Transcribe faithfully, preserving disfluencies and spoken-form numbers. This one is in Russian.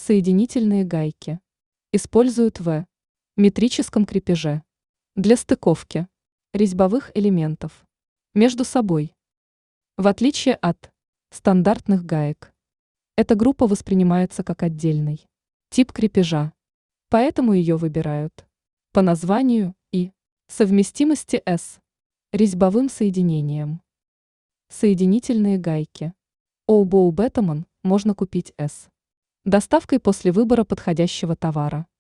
Соединительные гайки. Используют в метрическом крепеже. Для стыковки резьбовых элементов между собой. В отличие от стандартных гаек, эта группа воспринимается как отдельный тип крепежа, поэтому ее выбирают по названию и совместимости с резьбовым соединением. Соединительные гайки. У Боу Бетамон можно купить с доставкой после выбора подходящего товара.